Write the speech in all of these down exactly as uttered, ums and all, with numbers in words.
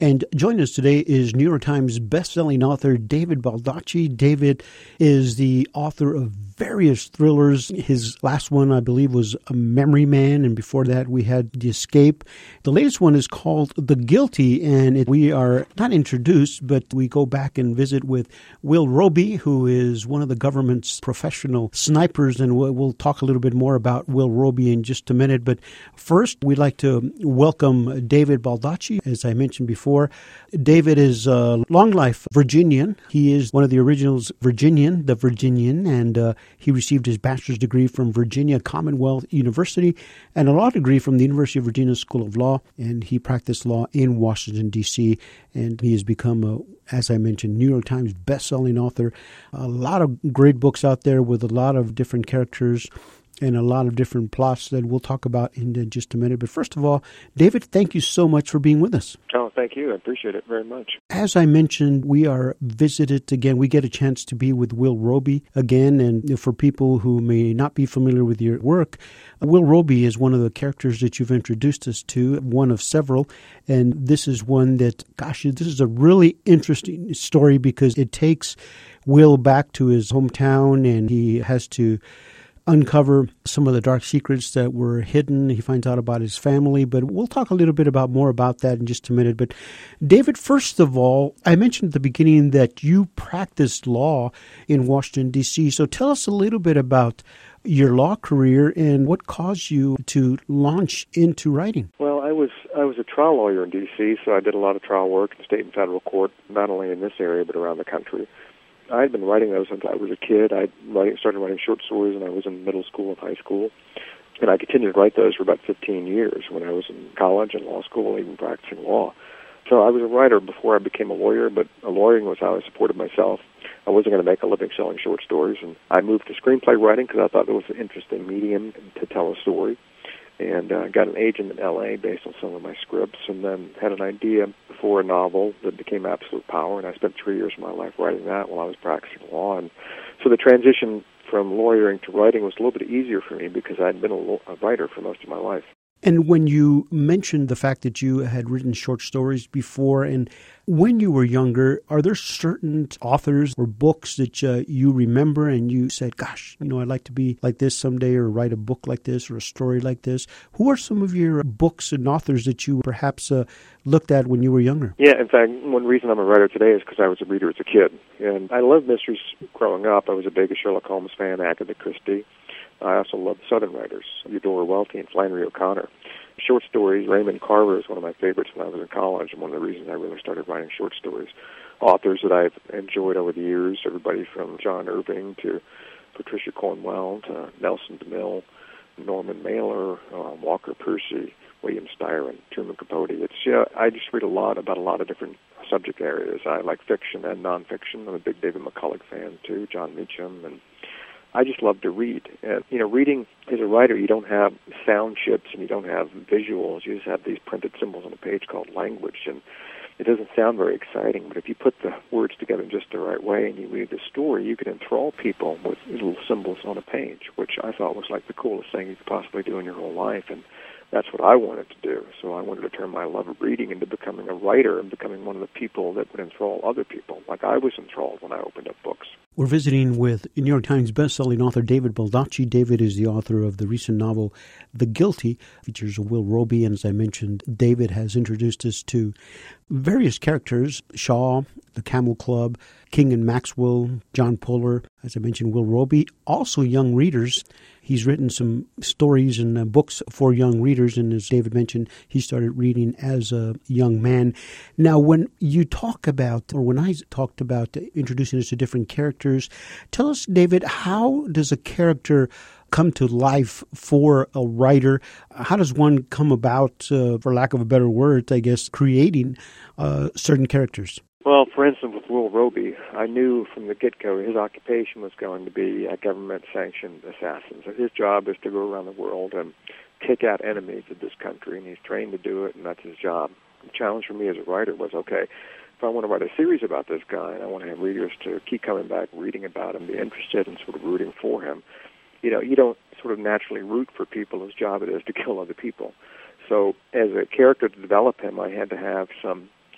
And joining us today is New York Times bestselling author David Baldacci. David is the author of various thrillers. His last one, I believe, was A Memory Man, and before that we had The Escape. The latest one is called The Guilty, and it, we are not introduced, but we go back and visit with Will Roby, who is one of the government's professional snipers, and we'll, we'll talk a little bit more about Will Roby in just a minute. But first, we'd like to welcome David Baldacci, as I mentioned before. David is a long-life Virginian. He is one of the originals Virginian, the Virginian, and uh, he received his bachelor's degree from Virginia Commonwealth University and a law degree from the University of Virginia School of Law, and he practiced law in Washington, D C, and he has become, a, as I mentioned, New York Times bestselling author. A lot of great books out there with a lot of different characters and a lot of different plots that we'll talk about in just a minute. But first of all, David, thank you so much for being with us. Oh, thank you. I appreciate it very much. As I mentioned, we are visited again. We get a chance to be with Will Roby again. And for people who may not be familiar with your work, Will Roby is one of the characters that you've introduced us to, one of several. And this is one that, gosh, this is a really interesting story because it takes Will back to his hometown and he has to uncover some of the dark secrets that were hidden. He finds out about his family, but we'll talk a little bit about more about that in just a minute. But David, first of all, I mentioned at the beginning that you practiced law in Washington, D C. So tell us a little bit about your law career and what caused you to launch into writing. Well, I was I was a trial lawyer in D C, so I did a lot of trial work in state and federal court, not only in this area but around the country. I had been writing those since I was a kid. I started writing short stories when I was in middle school and high school, and I continued to write those for about fifteen years when I was in college and law school, even practicing law. So I was a writer before I became a lawyer, but lawyering was how I supported myself. I wasn't going to make a living selling short stories, and I moved to screenplay writing because I thought it was an interesting medium to tell a story. And uh, got an agent in L A based on some of my scripts, and then had an idea for a novel that became Absolute Power, and I spent three years of my life writing that while I was practicing law. And so the transition from lawyering to writing was a little bit easier for me because I'd been a, lo- a writer for most of my life. And when you mentioned the fact that you had written short stories before, and when you were younger, are there certain authors or books that uh, you remember and you said, gosh, you know, I'd like to be like this someday or write a book like this or a story like this? Who are some of your books and authors that you perhaps uh, looked at when you were younger? Yeah, in fact, one reason I'm a writer today is because I was a reader as a kid. And I loved mysteries growing up. I was a big Sherlock Holmes fan, Agatha Christie. I also love Southern writers, Eudora Welty and Flannery O'Connor. Short stories, Raymond Carver is one of my favorites when I was in college, and one of the reasons I really started writing short stories. Authors that I've enjoyed over the years, everybody from John Irving to Patricia Cornwell to Nelson DeMille, Norman Mailer, uh, Walker Percy, William Styron, Truman Capote. It's yeah, I just read a lot about a lot of different subject areas. I like fiction and nonfiction. I'm a big David McCullough fan, too, John Meacham, and I just love to read. And, you know, reading as a writer, you don't have sound chips and you don't have visuals. You just have these printed symbols on a page called language. And it doesn't sound very exciting, but if you put the words together in just the right way and you read the story, you can enthrall people with little symbols on a page, which I thought was like the coolest thing you could possibly do in your whole life. And that's what I wanted to do. So I wanted to turn my love of reading into becoming a writer and becoming one of the people that would enthrall other people, like I was enthralled when I opened up books. We're visiting with New York Times bestselling author David Baldacci. David is the author of the recent novel The Guilty, features Will Roby, and as I mentioned, David has introduced us to various characters, Shaw, the Camel Club, King and Maxwell, John Puller, as I mentioned, Will Roby, also young readers. He's written some stories and uh, books for young readers, and as David mentioned, he started reading as a young man. Now, when you talk about, or when I talked about introducing us to different characters, tell us, David, how does a character come to life for a writer? How does one come about, uh, for lack of a better word, I guess, creating uh, certain characters? Well, for instance, with Will Roby, I knew from the get-go his occupation was going to be a government-sanctioned assassin. So his job is to go around the world and take out enemies of this country, and he's trained to do it, and that's his job. The challenge for me as a writer was, okay, if I want to write a series about this guy, and I want to have readers to keep coming back, reading about him, be interested in sort of rooting for him, you know, you don't sort of naturally root for people whose job it is to kill other people. So as a character to develop him, I had to have some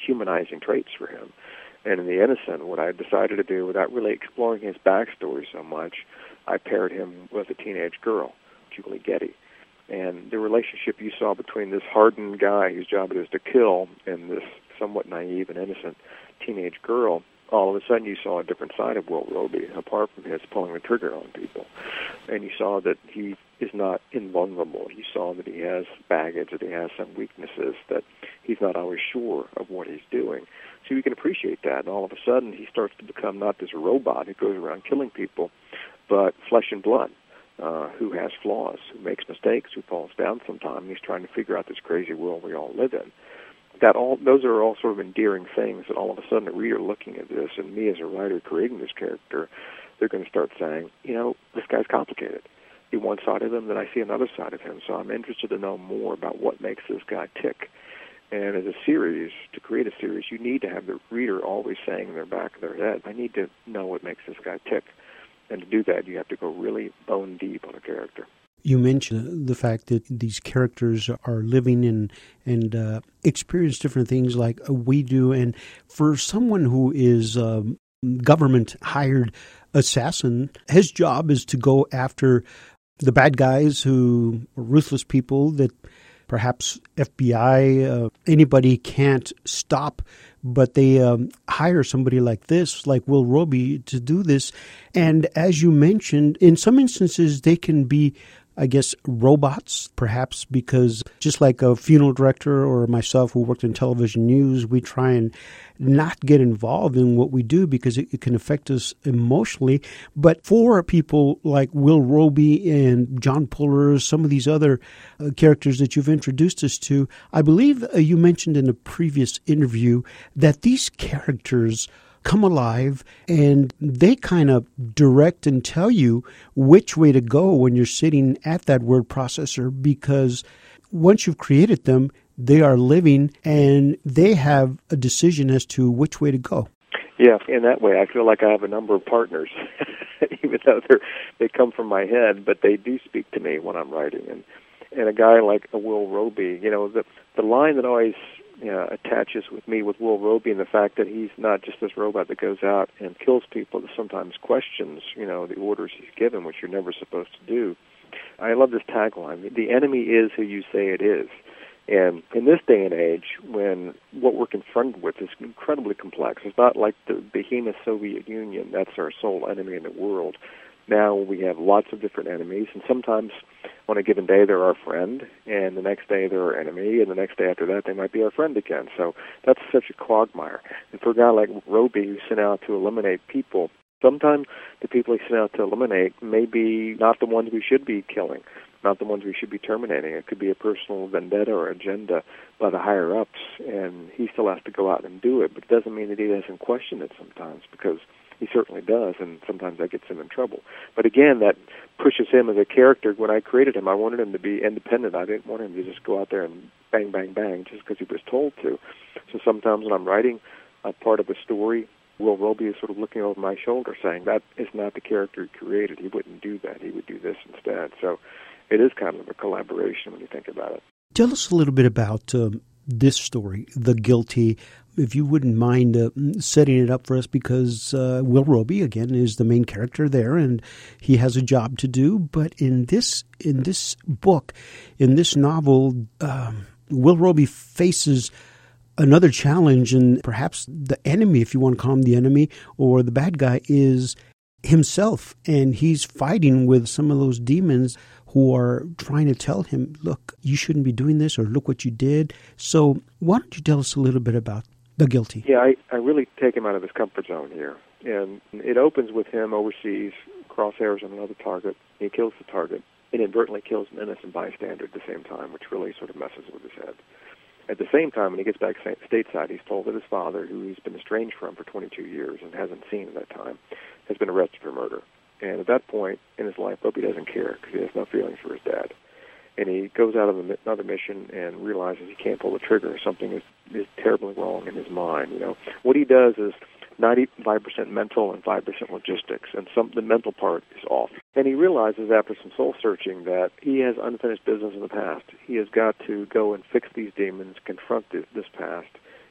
humanizing traits for him. And in The Innocent, what I decided to do, without really exploring his backstory so much, I paired him with a teenage girl, Julie Getty. And the relationship you saw between this hardened guy whose job it is to kill and this somewhat naive and innocent teenage girl, all of a sudden you saw a different side of Will Roby, apart from his pulling the trigger on people. And you saw that he is not invulnerable. You saw that he has baggage, that he has some weaknesses, that he's not always sure of what he's doing. So you can appreciate that. And all of a sudden he starts to become not this robot who goes around killing people, but flesh and blood, uh, who has flaws, who makes mistakes, who falls down sometimes. He's trying to figure out this crazy world we all live in. That all those are all sort of endearing things that all of a sudden a reader looking at this, and me as a writer creating this character, they're going to start saying, you know, this guy's complicated. See one side of him, then I see another side of him. So I'm interested to know more about what makes this guy tick. And as a series, to create a series, you need to have the reader always saying in their back of their head, I need to know what makes this guy tick. And to do that, you have to go really bone deep on a character. You mentioned the fact that these characters are living and and uh, experience different things like we do. And for someone who is a government-hired assassin, his job is to go after the bad guys who are ruthless people that perhaps F B I, uh, anybody can't stop, but they um, hire somebody like this, like Will Roby, to do this. And as you mentioned, in some instances, they can be, I guess, robots, perhaps, because just like a funeral director or myself who worked in television news, we try and not get involved in what we do because it, it can affect us emotionally. But for people like Will Roby and John Puller, some of these other uh, characters that you've introduced us to, I believe uh, you mentioned in a previous interview that these characters come alive and they kind of direct and tell you which way to go when you're sitting at that word processor, because once you've created them, they are living and they have a decision as to which way to go. Yeah, in that way, I feel like I have a number of partners, even though they're, they come from my head, but they do speak to me when I'm writing. And and a guy like a Will Roby, you know, the the line that always you know, attaches with me with Will Roby and the fact that he's not just this robot that goes out and kills people, that sometimes questions, you know, the orders he's given, which you're never supposed to do. I love this tagline, the enemy is who you say it is. And in this day and age, when what we're confronted with is incredibly complex, it's not like the behemoth Soviet Union, that's our sole enemy in the world. Now we have lots of different enemies, and sometimes on a given day they're our friend, and the next day they're our enemy, and the next day after that they might be our friend again. So that's such a quagmire. And for a guy like Roby who's sent out to eliminate people, sometimes the people he sent out to eliminate may be not the ones we should be killing, not the ones we should be terminating. It could be a personal vendetta or agenda by the higher-ups, and he still has to go out and do it. But it doesn't mean that he doesn't question it sometimes, because he certainly does, and sometimes that gets him in trouble. But again, that pushes him as a character. When I created him, I wanted him to be independent. I didn't want him to just go out there and bang, bang, bang just because he was told to. So sometimes when I'm writing a part of a story, Will Roby is sort of looking over my shoulder saying, that is not the character he created. He wouldn't do that. He would do this instead. So it is kind of a collaboration when you think about it. Tell us a little bit about um, this story, The Guilty, if you wouldn't mind uh, setting it up for us, because uh, Will Roby, again, is the main character there, and he has a job to do. But in this in this book, in this novel, um, Will Roby faces another challenge, and perhaps the enemy, if you want to call him the enemy, or the bad guy, is himself. And he's fighting with some of those demons who are trying to tell him, look, you shouldn't be doing this, or look what you did. So why don't you tell us a little bit about The Guilty? Yeah, I, I really take him out of his comfort zone here. And it opens with him overseas, crosshairs on another target. He kills the target, inadvertently kills an innocent bystander at the same time, which really sort of messes with his head. At the same time, when he gets back stateside, he's told that his father, who he's been estranged from for twenty-two years and hasn't seen at that time, has been arrested for murder. And at that point in his life, Roby doesn't care because he has no feelings for his dad. And he goes out on another mission and realizes he can't pull the trigger. Something is, is terribly wrong in his mind. You know, what he does is ninety-five percent mental and five percent logistics, and some the mental part is off. And he realizes after some soul searching that he has unfinished business in the past. He has got to go and fix these demons, confront this, this past,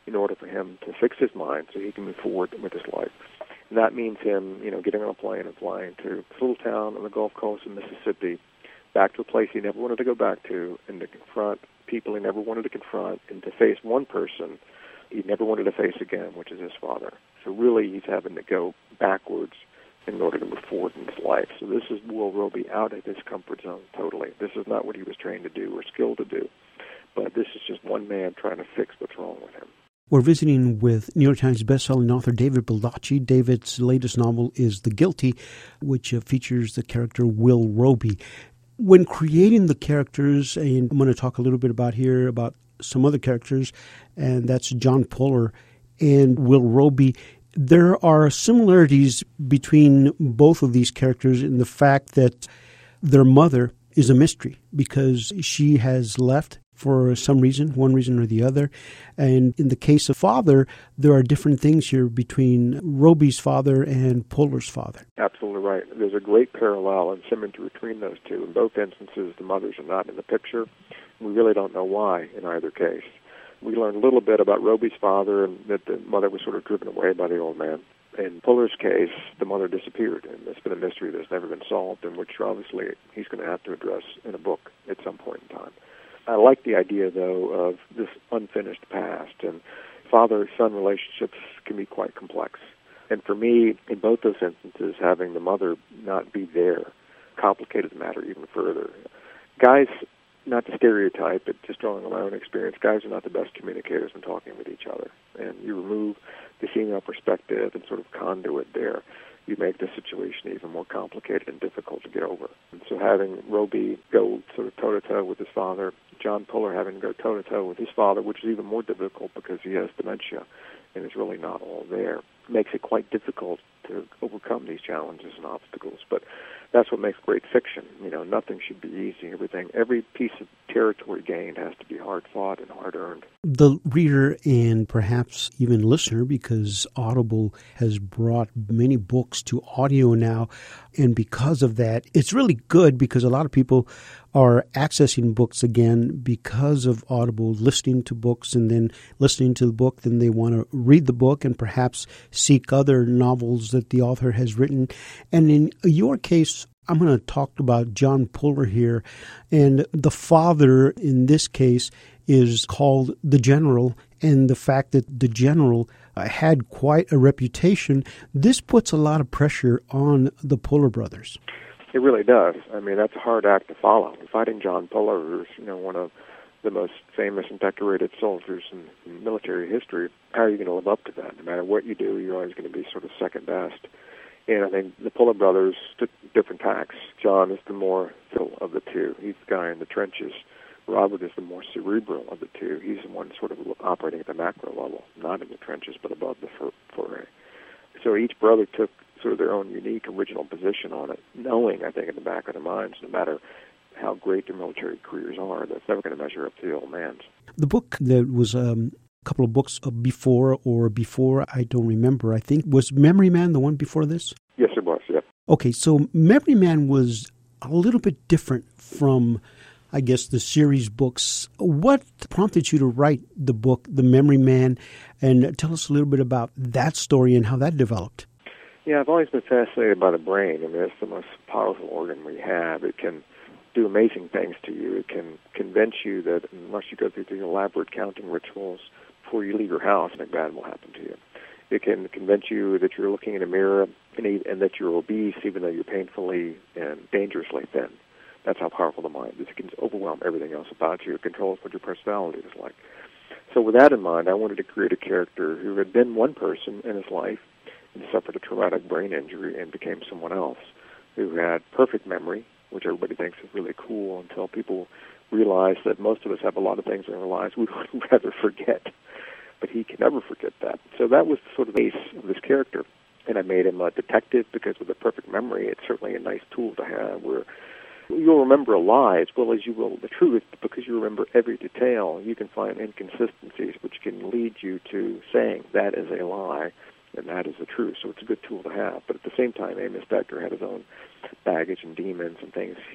in order for him to fix his mind so he can move forward with his life. And that means him, you know, getting on a plane and flying to this little town on the Gulf Coast of Mississippi, back to a place he never wanted to go back to, and to confront people he never wanted to confront, and to face one person he never wanted to face again, which is his father. So really he's having to go backwards in order to move forward in his life. So this is Will Roby out of his comfort zone totally. This is not what he was trained to do or skilled to do, but this is just one man trying to fix what's wrong with him. We're visiting with New York Times bestselling author David Baldacci. David's latest novel is The Guilty, which uh, features the character Will Roby. When creating the characters, and I'm going to talk a little bit about here about some other characters, and that's John Puller and Will Roby, there are similarities between both of these characters in the fact that their mother is a mystery because she has left for some reason, one reason or the other. And in the case of father, there are different things here between Roby's father and Puller's father. Absolutely right. There's a great parallel and symmetry between those two. In both instances, the mothers are not in the picture. We really don't know why in either case. We learned a little bit about Roby's father and that the mother was sort of driven away by the old man. In Puller's case, the mother disappeared, and it's been a mystery that's never been solved, and which obviously he's going to have to address in a book at some point in time. I like the idea, though, of this unfinished past, and father-son relationships can be quite complex. And for me, in both those instances, having the mother not be there complicated the matter even further. Guys, not to stereotype, but just drawing on my own experience, guys are not the best communicators when talking with each other. And you remove the female perspective and sort of conduit there, you make the situation even more complicated and difficult to get over. And so having Roby go sort of toe-to-toe with his father, John Puller having to go toe-to-toe with his father, which is even more difficult because he has dementia and is really not all there, makes it quite difficult to overcome these challenges and obstacles. But that's what makes great fiction. You know, nothing should be easy. Everything, every piece of territory gained has to be hard-fought and hard-earned. The reader and perhaps even listener, because Audible has brought many books to audio now, and because of that, it's really good because a lot of people are accessing books again because of Audible, listening to books and then listening to the book, then they want to read the book and perhaps seek other novels that the author has written. And in your case, I'm going to talk about John Puller here, and the father in this case is called the General, and the fact that the General uh, had quite a reputation, this puts a lot of pressure on the Puller brothers. It really does. I mean, that's a hard act to follow. Fighting John Puller, who's, you know, one of the most famous and decorated soldiers in, in military history, how are you going to live up to that? No matter what you do, you're always going to be sort of second best. And I think the Puller brothers took different tacks. John is the more physical of the two. He's the guy in the trenches. Robert is the more cerebral of the two. He's the one sort of operating at the macro level, not in the trenches, but above the foray. So each brother took sort of their own unique original position on it, knowing, I think, in the back of their minds, no matter how great their military careers are, that's never going to measure up to the old man's. The book that was um, a couple of books before or before, I don't remember, I think, was Memory Man the one before this? Yes, it was, yeah. Okay, so Memory Man was a little bit different from, I guess, the series books. What prompted you to write the book, The Memory Man, and tell us a little bit about that story and how that developed? Yeah, I've always been fascinated by the brain. I mean, it's the most powerful organ we have. It can do amazing things to you. It can convince you that unless you go through the elaborate counting rituals before you leave your house, nothing bad will happen to you. It can convince you that you're looking in a mirror and, and that you're obese even though you're painfully and dangerously thin. That's how powerful the mind is. It can overwhelm everything else about you. It controls what your personality is like. So with that in mind, I wanted to create a character who had been one person in his life and suffered a traumatic brain injury and became someone else, who had perfect memory, which everybody thinks is really cool until people realize that most of us have a lot of things in our lives we would rather forget. But he can never forget that. So that was sort of the base of this character. And I made him a detective because with a perfect memory, it's certainly a nice tool to have where you'll remember a lie as well as you will the truth, because you remember every detail. You can find inconsistencies which can lead you to saying that is a lie and that is the truth. So it's a good tool to have. But at the same time, Amos Becker had his own baggage and demons and things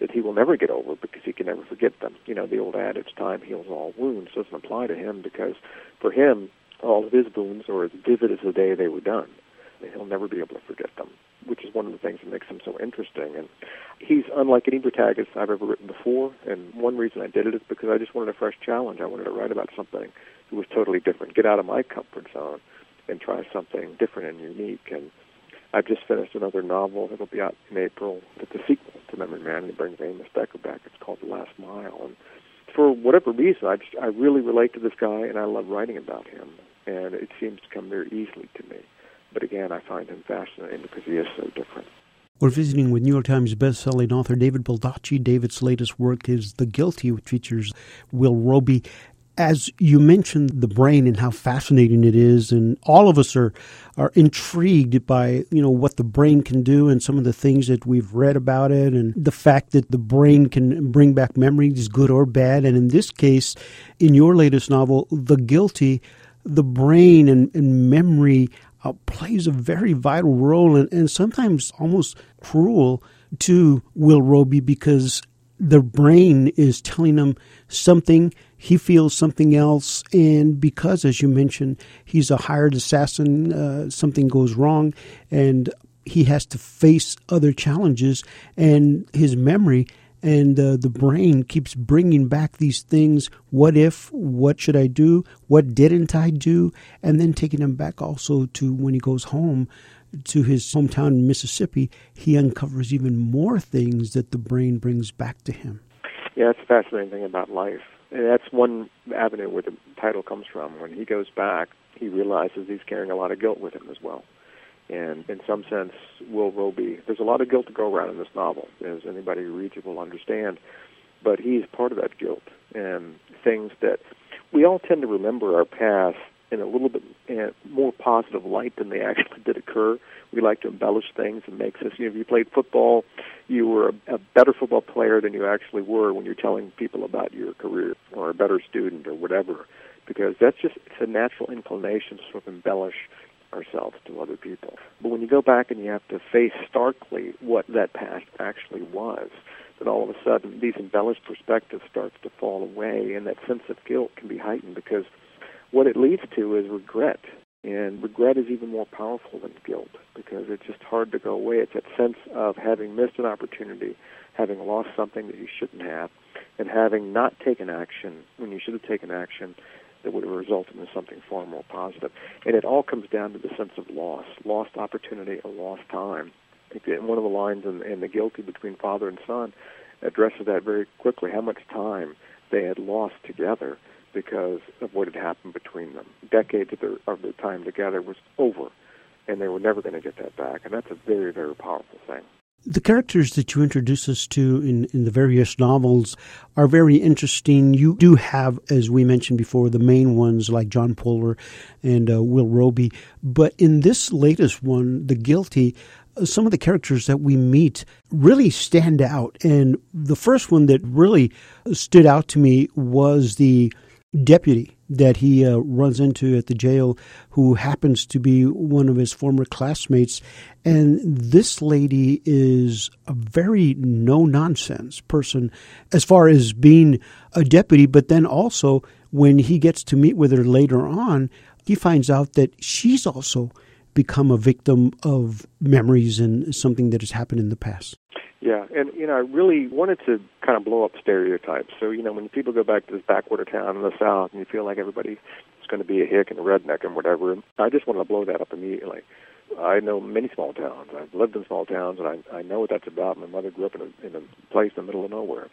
that he will never get over because he can never forget them. You know, the old adage, time heals all wounds, doesn't apply to him because for him, all of his wounds are as vivid as the day they were done. And he'll never be able to forget them, which is one of the things that makes him so interesting. And he's unlike any protagonist I've ever written before, and one reason I did it is because I just wanted a fresh challenge. I wanted to write about something that was totally different, get out of my comfort zone and try something different and unique. And I've just finished another novel that'll be out in April. It's a sequel to Memory Man and brings Amos Decker back. It's called The Last Mile. And for whatever reason, I, just, I really relate to this guy, and I love writing about him. And it seems to come very easily to me. But again, I find him fascinating because he is so different. We're visiting with New York Times bestselling author David Baldacci. David's latest work is The Guilty, which features Will Roby. As you mentioned, the brain and how fascinating it is, and all of us are are intrigued by, you know, what the brain can do and some of the things that we've read about it, and the fact that the brain can bring back memories, good or bad. And in this case, in your latest novel, The Guilty, the brain and, and memory uh, plays a very vital role and, and sometimes almost cruel to Will Roby because the brain is telling him something, he feels something else, and because, as you mentioned, he's a hired assassin, uh, something goes wrong, and he has to face other challenges, and his memory and uh, the brain keeps bringing back these things. What if? What should I do? What didn't I do? And then taking him back also to when he goes home to his hometown in Mississippi, he uncovers even more things that the brain brings back to him. Yeah, it's a fascinating thing about life. And that's one avenue where the title comes from. When he goes back, he realizes he's carrying a lot of guilt with him as well. And in some sense, Will Roby, there's a lot of guilt to go around in this novel, as anybody who reads it will understand. But he's part of that guilt and things that we all tend to remember our past in a little bit more positive light than they actually did occur. We like to embellish things and make us, you know, if you played football, you were a, a better football player than you actually were when you're telling people about your career, or a better student or whatever, because that's just, it's a natural inclination to sort of embellish ourselves to other people. But when you go back and you have to face starkly what that past actually was, then all of a sudden these embellished perspectives starts to fall away, and that sense of guilt can be heightened because what it leads to is regret. And regret is even more powerful than guilt because it's just hard to go away. It's that sense of having missed an opportunity, having lost something that you shouldn't have, and having not taken action when you should have taken action that would have resulted in something far more positive. And it all comes down to the sense of loss, lost opportunity or lost time. I think one of the lines in, in The Guilty between father and son addresses that very quickly, how much time they had lost together because of what had happened between them. Decades of their, of their time together was over, and they were never going to get that back. And that's a very, very powerful thing. The characters that you introduce us to in, in the various novels are very interesting. You do have, as we mentioned before, the main ones like John Poehler and uh, Will Roby. But in this latest one, The Guilty, uh, some of the characters that we meet really stand out. And the first one that really stood out to me was the deputy that he uh, runs into at the jail, who happens to be one of his former classmates. And this lady is a very no-nonsense person as far as being a deputy, but then also when he gets to meet with her later on, he finds out that she's also become a victim of memories and something that has happened in the past. Yeah, and, you know, I really wanted to kind of blow up stereotypes. So, you know, when people go back to this backwater town in the South and you feel like everybody is going to be a hick and a redneck and whatever, I just want to blow that up immediately. I know many small towns. I've lived in small towns, and I, I know what that's about. My mother grew up in a, in a place in the middle of nowhere.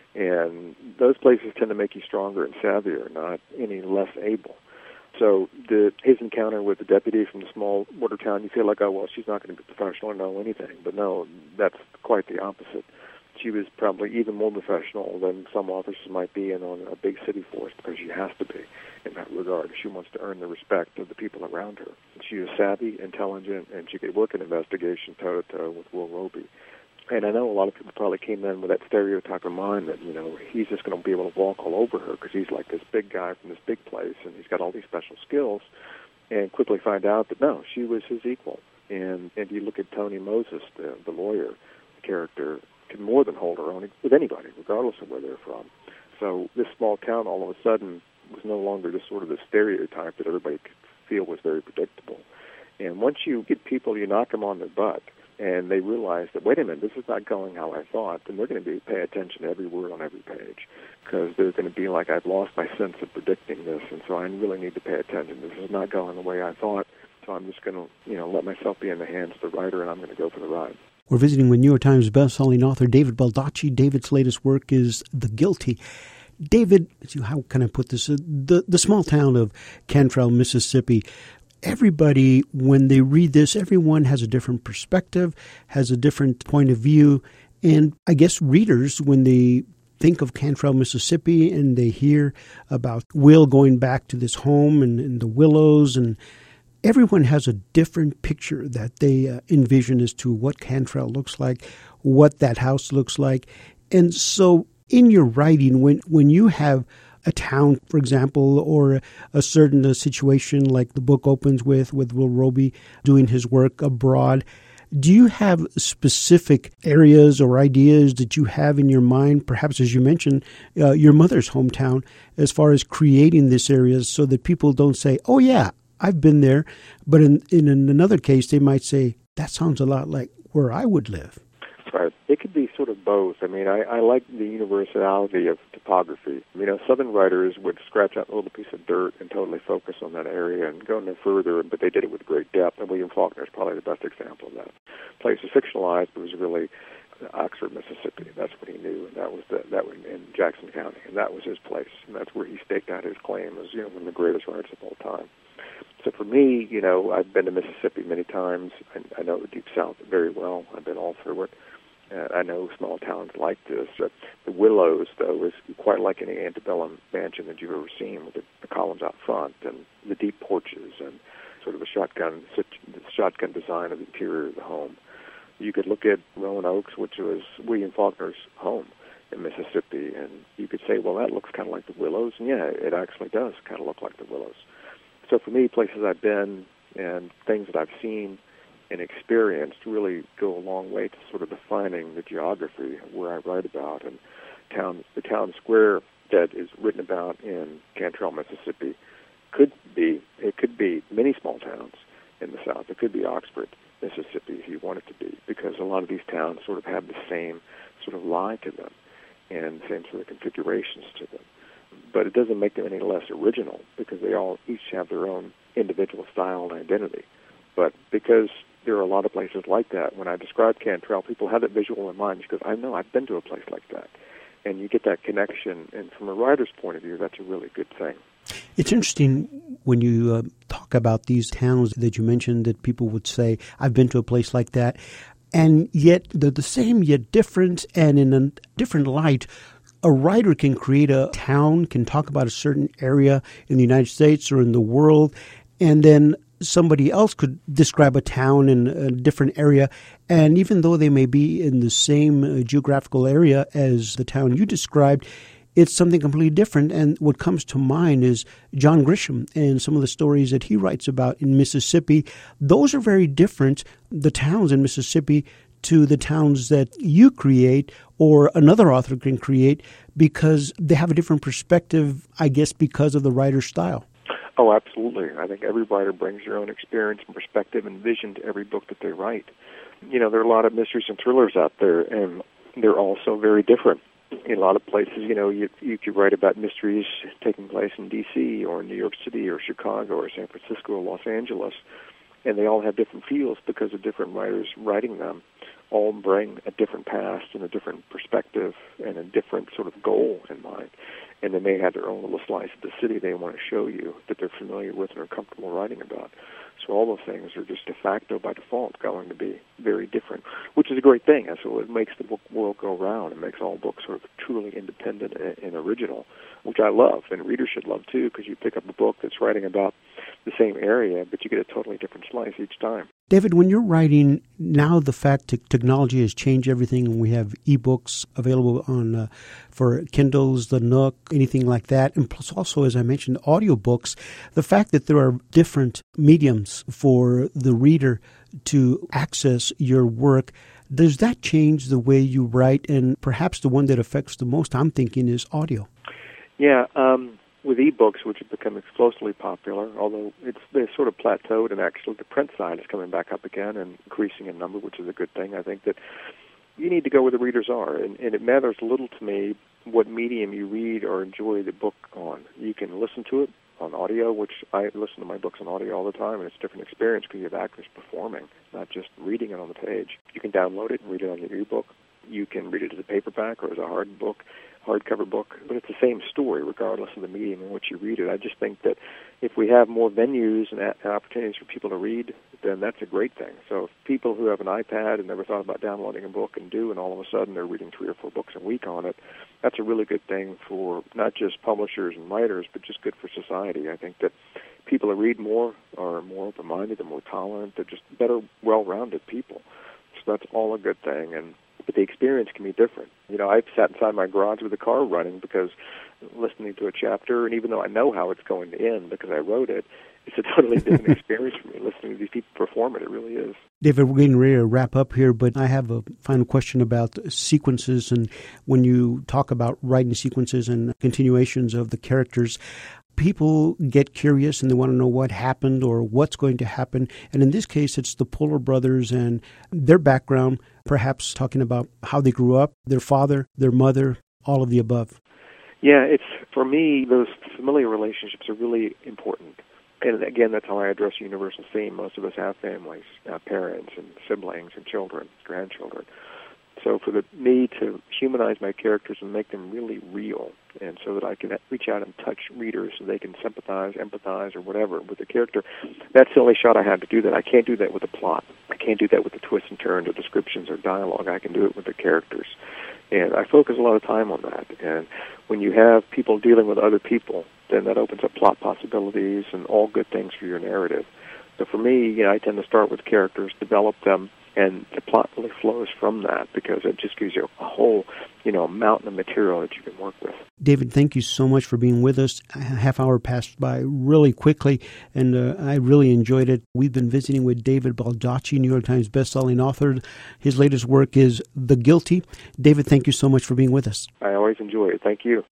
And those places tend to make you stronger and savvier, not any less able. So the, his encounter with the deputy from the small border town, you feel like, oh, well, she's not going to be professional or know anything. But no, that's quite the opposite. She was probably even more professional than some officers might be in on a big city force because she has to be in that regard. She wants to earn the respect of the people around her. She was savvy, intelligent, and she could work an investigation toe-to-toe with Will Roby. And I know a lot of people probably came in with that stereotype in mind that, you know, he's just going to be able to walk all over her because he's like this big guy from this big place and he's got all these special skills, and quickly find out that, no, she was his equal. And and you look at Tony Moses, the, the lawyer character, can more than hold her own with anybody, regardless of where they're from. So this small town all of a sudden was no longer just sort of the stereotype that everybody could feel was very predictable. And once you get people, you knock them on their butt, and they realize that, wait a minute, this is not going how I thought, then they're going to be pay attention to every word on every page, because they're going to be like, I've lost my sense of predicting this, and so I really need to pay attention. This is not going the way I thought, so I'm just going to, you know, let myself be in the hands of the writer, and I'm going to go for the ride. We're visiting with New York Times bestselling author David Baldacci. David's latest work is The Guilty. David, how can I put this? The, the small town of Cantrell, Mississippi, everybody, when they read this, everyone has a different perspective, has a different point of view. And I guess readers, when they think of Cantrell, Mississippi, and they hear about Will going back to this home and, and the Willows, and everyone has a different picture that they uh, envision as to what Cantrell looks like, what that house looks like. And so in your writing, when, when you have a town, for example, or a certain uh, situation like the book opens with, with Will Roby doing his work abroad, do you have specific areas or ideas that you have in your mind, perhaps as you mentioned, uh, your mother's hometown, as far as creating this area so that people don't say, oh, yeah, I've been there. But in, in another case, they might say, that sounds a lot like where I would live. Right. It could be sort of both. I mean, I, I like the universality of topography. You know, Southern writers would scratch out a little piece of dirt and totally focus on that area and go no further, but they did it with great depth, and William Faulkner is probably the best example of that. The place was fictionalized, but it was really Oxford, Mississippi. That's what he knew, and that was the, that was in Jackson County, and that was his place, and that's where he staked out his claim as, you know, one of the greatest writers of all time. So for me, you know, I've been to Mississippi many times. I, I know the Deep South very well. I've been all through it. Uh, I know small towns like this. Uh, the Willows, though, is quite like any antebellum mansion that you've ever seen, with the, the columns out front and the deep porches and sort of a shotgun the shotgun design of the interior of the home. You could look at Roanoke, which was William Faulkner's home in Mississippi, and you could say, well, that looks kind of like the Willows. And yeah, it actually does kind of look like the Willows. So for me, places I've been and things that I've seen and experienced really go a long way to sort of defining the geography of where I write about. And town, the town square that is written about in Cantrell, Mississippi, could be, it could be many small towns in the South. It could be Oxford, Mississippi, if you want it to be, because a lot of these towns sort of have the same sort of lie to them and the same sort of configurations to them. But it doesn't make them any less original, because they all each have their own individual style and identity. But because there are a lot of places like that, when I describe Cantrell, people have that visual in mind, because I know I've been to a place like that. And you get that connection, and from a writer's point of view, that's a really good thing. It's interesting when you uh, talk about these towns that you mentioned, that people would say, I've been to a place like that, and yet they're the same yet different, and in a different light. A writer can create a town, can talk about a certain area in the United States or in the world, and then somebody else could describe a town in a different area, and even though they may be in the same uh, geographical area as the town you described, it's something completely different. And what comes to mind is John Grisham and some of the stories that he writes about in Mississippi. Those are very different, the towns in Mississippi, to the towns that you create or another author can create, because they have a different perspective, I guess, because of the writer's style. Oh, absolutely. I think every writer brings their own experience and perspective and vision to every book that they write. You know, there are a lot of mysteries and thrillers out there, and they're also very different. In a lot of places, you know, you, you could write about mysteries taking place in D C or New York City or Chicago or San Francisco or Los Angeles, and they all have different feels because of different writers writing them. All bring a different past and a different perspective and a different sort of goal in mind. And they may have their own little slice of the city they want to show you that they're familiar with and are comfortable writing about. So all those things are just de facto, by default, going to be very different, which is a great thing. That's what makes the book world go round. It makes all books sort of truly independent and original, which I love, and readers should love too, because you pick up a book that's writing about the same area, but you get a totally different slice each time. David, when you're writing, now the fact that technology has changed everything, and we have ebooks available on uh, for Kindles, the Nook, anything like that, and plus also, as I mentioned, audiobooks, the fact that there are different mediums for the reader to access your work, Does that change the way you write? And perhaps the one that affects the most, I'm thinking, is audio. Yeah, um, with ebooks, which have become explosively popular, although it's they've sort of plateaued, and actually the print side is coming back up again and increasing in number, which is a good thing. I think that you need to go where the readers are, and, and it matters little to me what medium you read or enjoy the book on. You can listen to it on audio, which I listen to my books on audio all the time, and it's a different experience because you have actors performing, not just reading it on the page. You can download it and read it on your ebook. You can read it as a paperback or as a hard book, hardcover book, but it's the same story regardless of the medium in which you read it. I just think that if we have more venues and, a- and opportunities for people to read, then that's a great thing. So if people who have an iPad and never thought about downloading a book and do, and all of a sudden they're reading three or four books a week on it, that's a really good thing for not just publishers and writers, but just good for society. I think that people who read more are more open-minded, they're more tolerant, they're just better, well-rounded people. So that's all a good thing, and but the experience can be different. You know, I've sat inside my garage with the car running because listening to a chapter, and even though I know how it's going to end because I wrote it, it's a totally different experience for me listening to these people perform it. It really is. David, we're getting ready to wrap up here, but I have a final question about sequences. And when you talk about writing sequences and continuations of the characters, people get curious and they want to know what happened or what's going to happen. And in this case, it's the Poehler brothers and their background, perhaps talking about how they grew up, their father, their mother, all of the above. Yeah, it's for me, those familiar relationships are really important. And again, that's how I address a universal theme. Most of us have families, uh, parents and siblings and children, grandchildren. So for the, me to humanize my characters and make them really real, and so that I can reach out and touch readers so they can sympathize, empathize, or whatever with the character, that's the only shot I have to do that. I can't do that with a plot. I can't do that with the twists and turns or descriptions or dialogue. I can do it with the characters. And I focus a lot of time on that. And when you have people dealing with other people, then that opens up plot possibilities and all good things for your narrative. So for me, you know, I tend to start with characters, develop them, and the plot really flows from that because it just gives you a whole, you know, mountain of material that you can work with. David, thank you so much for being with us. A half hour passed by really quickly, and uh, I really enjoyed it. We've been visiting with David Baldacci, New York Times bestselling author. His latest work is The Guilty. David, thank you so much for being with us. I always enjoy it. Thank you.